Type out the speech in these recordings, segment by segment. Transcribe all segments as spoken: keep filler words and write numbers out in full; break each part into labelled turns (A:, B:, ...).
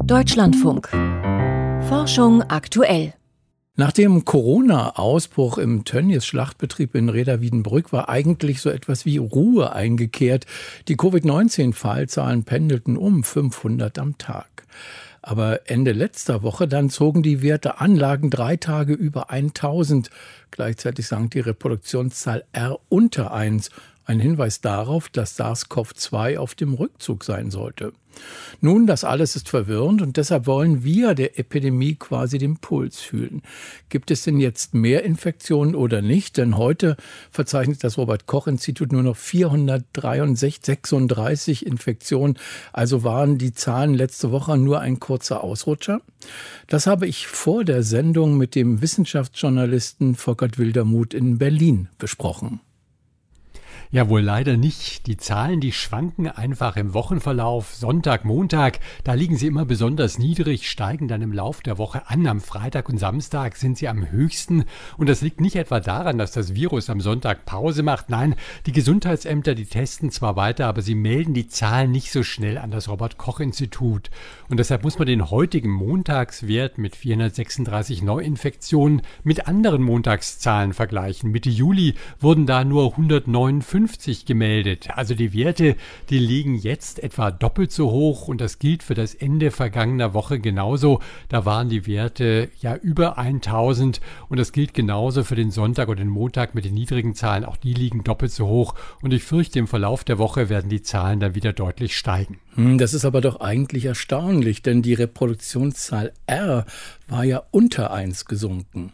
A: Deutschlandfunk. Forschung aktuell.
B: Nach dem Corona-Ausbruch im Tönnies-Schlachtbetrieb in Reda-Wiedenbrück war eigentlich so etwas wie Ruhe eingekehrt. Die Covid neunzehn Fallzahlen pendelten um fünfhundert am Tag. Aber Ende letzter Woche dann zogen die Werte an, lagen drei Tage über tausend. Gleichzeitig sank die Reproduktionszahl R unter eins. Ein Hinweis darauf, dass SARS-C o V zwei auf dem Rückzug sein sollte. Nun, das alles ist verwirrend und deshalb wollen wir der Epidemie quasi den Puls fühlen. Gibt es denn jetzt mehr Infektionen oder nicht? Denn heute verzeichnet das Robert-Koch-Institut nur noch vierhundertsechsunddreißig Infektionen. Also waren die Zahlen letzte Woche nur ein kurzer Ausrutscher? Das habe ich vor der Sendung mit dem Wissenschaftsjournalisten Volkert Wildermuth in Berlin besprochen.
C: Ja, wohl leider nicht. Die Zahlen, die schwanken einfach im Wochenverlauf. Sonntag, Montag, da liegen sie immer besonders niedrig, steigen dann im Lauf der Woche an. Am Freitag und Samstag sind sie am höchsten. Und das liegt nicht etwa daran, dass das Virus am Sonntag Pause macht. Nein, die Gesundheitsämter, die testen zwar weiter, aber sie melden die Zahlen nicht so schnell an das Robert-Koch-Institut. Und deshalb muss man den heutigen Montagswert mit vierhundertsechsunddreißig Neuinfektionen mit anderen Montagszahlen vergleichen. Mitte Juli wurden da nur hundertneunundfünfzig gemeldet. Also die Werte, die liegen jetzt etwa doppelt so hoch und das gilt für das Ende vergangener Woche genauso. Da waren die Werte ja über tausend und das gilt genauso für den Sonntag und den Montag mit den niedrigen Zahlen. Auch die liegen doppelt so hoch und ich fürchte, im Verlauf der Woche werden die Zahlen dann wieder deutlich steigen.
B: Das ist aber doch eigentlich erstaunlich, denn die Reproduktionszahl R war ja unter eins gesunken.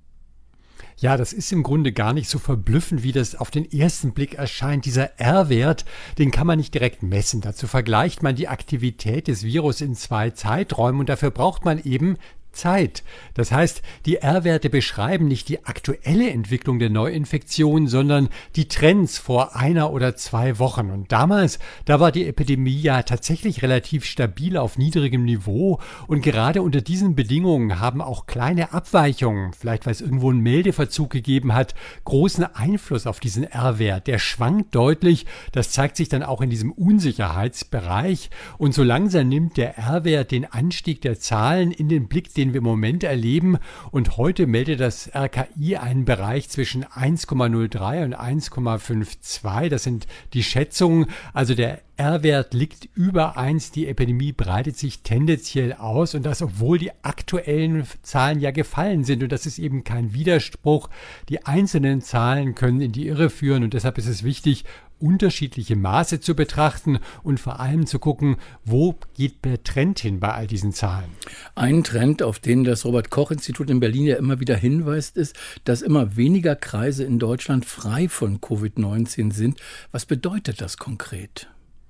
C: Ja, das ist im Grunde gar nicht so verblüffend, wie das auf den ersten Blick erscheint. Dieser R-Wert, den kann man nicht direkt messen. Dazu vergleicht man die Aktivität des Virus in zwei Zeiträumen und dafür braucht man eben Zeit. Das heißt, die R-Werte beschreiben nicht die aktuelle Entwicklung der Neuinfektion, sondern die Trends vor einer oder zwei Wochen. Und damals, da war die Epidemie ja tatsächlich relativ stabil auf niedrigem Niveau. Und gerade unter diesen Bedingungen haben auch kleine Abweichungen, vielleicht weil es irgendwo einen Meldeverzug gegeben hat, großen Einfluss auf diesen R-Wert. Der schwankt deutlich. Das zeigt sich dann auch in diesem Unsicherheitsbereich. Und so langsam nimmt der R-Wert den Anstieg der Zahlen in den Blick, den wir im Moment erleben. Und heute meldet das R K I einen Bereich zwischen eins Komma null drei und eins Komma zweiundfünfzig. Das sind die Schätzungen. Also der R-Wert liegt über eins. Die Epidemie breitet sich tendenziell aus und das, obwohl die aktuellen Zahlen ja gefallen sind. Und das ist eben kein Widerspruch. Die einzelnen Zahlen können in die Irre führen und deshalb ist es wichtig, unterschiedliche Maße zu betrachten und vor allem zu gucken, wo geht der Trend hin bei all diesen Zahlen.
B: Ein Trend, auf den das Robert-Koch-Institut in Berlin ja immer wieder hinweist, ist, dass immer weniger Kreise in Deutschland frei von Covid neunzehn sind. Was bedeutet das konkret?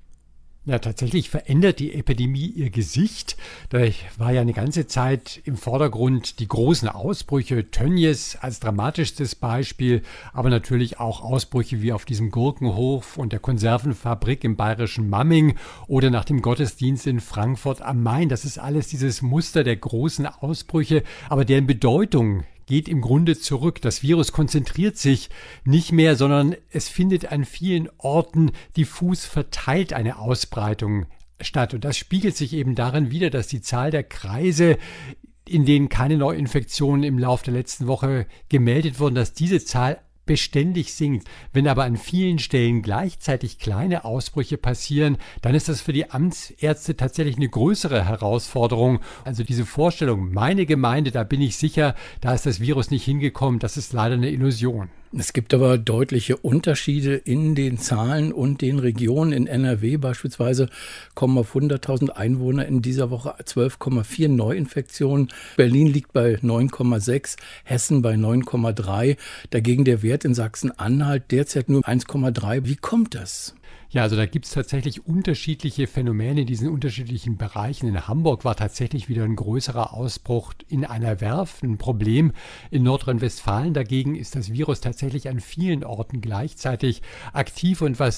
C: Ja, tatsächlich verändert die Epidemie ihr Gesicht. Da war ja eine ganze Zeit im Vordergrund die großen Ausbrüche, Tönnies als dramatischstes Beispiel, aber natürlich auch Ausbrüche wie auf diesem Gurkenhof und der Konservenfabrik im bayerischen Mamming oder nach dem Gottesdienst in Frankfurt am Main. Das ist alles dieses Muster der großen Ausbrüche, aber deren Bedeutung geht im Grunde zurück. Das Virus konzentriert sich nicht mehr, sondern es findet an vielen Orten diffus verteilt eine Ausbreitung statt. Und das spiegelt sich eben darin wider, dass die Zahl der Kreise, in denen keine Neuinfektionen im Laufe der letzten Woche gemeldet wurden, dass diese Zahl beständig sinkt. Wenn aber an vielen Stellen gleichzeitig kleine Ausbrüche passieren, dann ist das für die Amtsärzte tatsächlich eine größere Herausforderung. Also diese Vorstellung, meine Gemeinde, da bin ich sicher, da ist das Virus nicht hingekommen, das ist leider eine Illusion.
B: Es gibt aber deutliche Unterschiede in den Zahlen und den Regionen. In N R W beispielsweise kommen auf hunderttausend Einwohner in dieser Woche zwölf Komma vier Neuinfektionen. Berlin liegt bei neun Komma sechs, Hessen bei neun Komma drei. Dagegen der Wert in Sachsen-Anhalt derzeit nur eins Komma drei. Wie kommt das?
C: Ja, also da gibt es tatsächlich unterschiedliche Phänomene in diesen unterschiedlichen Bereichen. In Hamburg war tatsächlich wieder ein größerer Ausbruch in einer Werft, ein Problem. In Nordrhein-Westfalen dagegen ist das Virus tatsächlich an vielen Orten gleichzeitig aktiv. Und was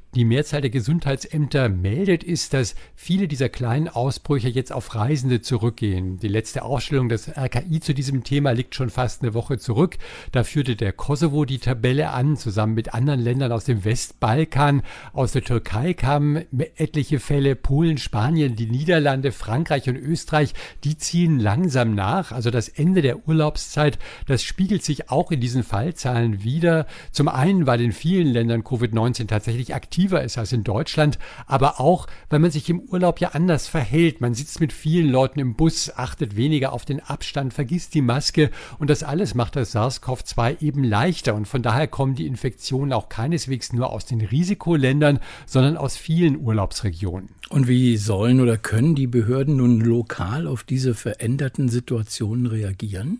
C: die Mehrzahl der Gesundheitsämter meldet, ist, dass viele dieser kleinen Ausbrüche jetzt auf Reisende zurückgehen. Die letzte Ausstellung des R K I zu diesem Thema liegt schon fast eine Woche zurück. Da führte der Kosovo die Tabelle an, zusammen mit anderen Ländern aus dem Westbalkan. Aus der Türkei kamen etliche Fälle, Polen, Spanien, die Niederlande, Frankreich und Österreich, die ziehen langsam nach. Also das Ende der Urlaubszeit, das spiegelt sich auch in diesen Fallzahlen wider. Zum einen, weil in vielen Ländern Covid neunzehn tatsächlich aktiver ist als in Deutschland, aber auch, weil man sich im Urlaub ja anders verhält. Man sitzt mit vielen Leuten im Bus, achtet weniger auf den Abstand, vergisst die Maske und das alles macht das SARS-C o V zwei eben leichter und von daher kommen die Infektionen auch keineswegs nur aus den Risikoländern, sondern aus vielen Urlaubsregionen.
B: Und wie sollen oder können die Behörden nun lokal auf diese veränderten Situationen reagieren?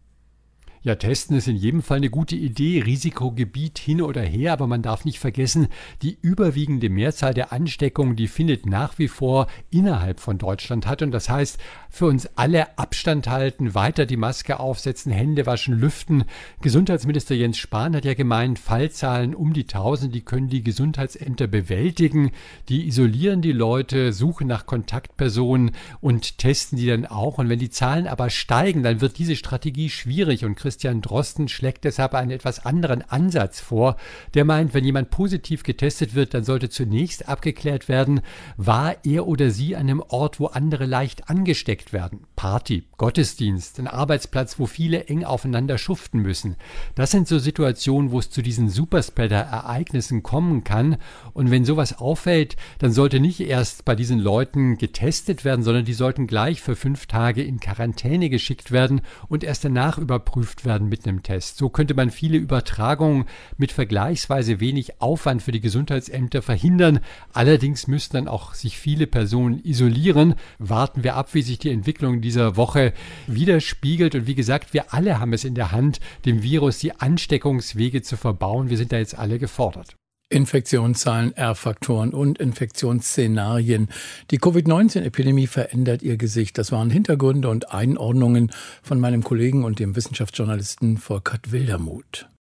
C: Ja, testen ist in jedem Fall eine gute Idee, Risikogebiet hin oder her, aber man darf nicht vergessen, die überwiegende Mehrzahl der Ansteckungen, die findet nach wie vor innerhalb von Deutschland statt und das heißt, für uns alle Abstand halten, weiter die Maske aufsetzen, Hände waschen, lüften. Gesundheitsminister Jens Spahn hat ja gemeint, Fallzahlen um die tausend, die können die Gesundheitsämter bewältigen, die isolieren die Leute, suchen nach Kontaktpersonen und testen die dann auch und wenn die Zahlen aber steigen, dann wird diese Strategie schwierig und Christian Drosten schlägt deshalb einen etwas anderen Ansatz vor. Der meint, wenn jemand positiv getestet wird, dann sollte zunächst abgeklärt werden, war er oder sie an einem Ort, wo andere leicht angesteckt werden. Party, Gottesdienst, ein Arbeitsplatz, wo viele eng aufeinander schuften müssen. Das sind so Situationen, wo es zu diesen Superspreader-Ereignissen kommen kann. Und wenn sowas auffällt, dann sollte nicht erst bei diesen Leuten getestet werden, sondern die sollten gleich für fünf Tage in Quarantäne geschickt werden und erst danach überprüft werden mit einem Test. So könnte man viele Übertragungen mit vergleichsweise wenig Aufwand für die Gesundheitsämter verhindern. Allerdings müssten dann auch sich viele Personen isolieren. Warten wir ab, wie sich die Entwicklung dieser Woche widerspiegelt. Und wie gesagt, wir alle haben es in der Hand, dem Virus die Ansteckungswege zu verbauen. Wir sind da jetzt alle gefordert.
B: Infektionszahlen, R-Faktoren und Infektionsszenarien. Die Covid neunzehn Epidemie verändert ihr Gesicht. Das waren Hintergründe und Einordnungen von meinem Kollegen und dem Wissenschaftsjournalisten Volkert Wildermuth.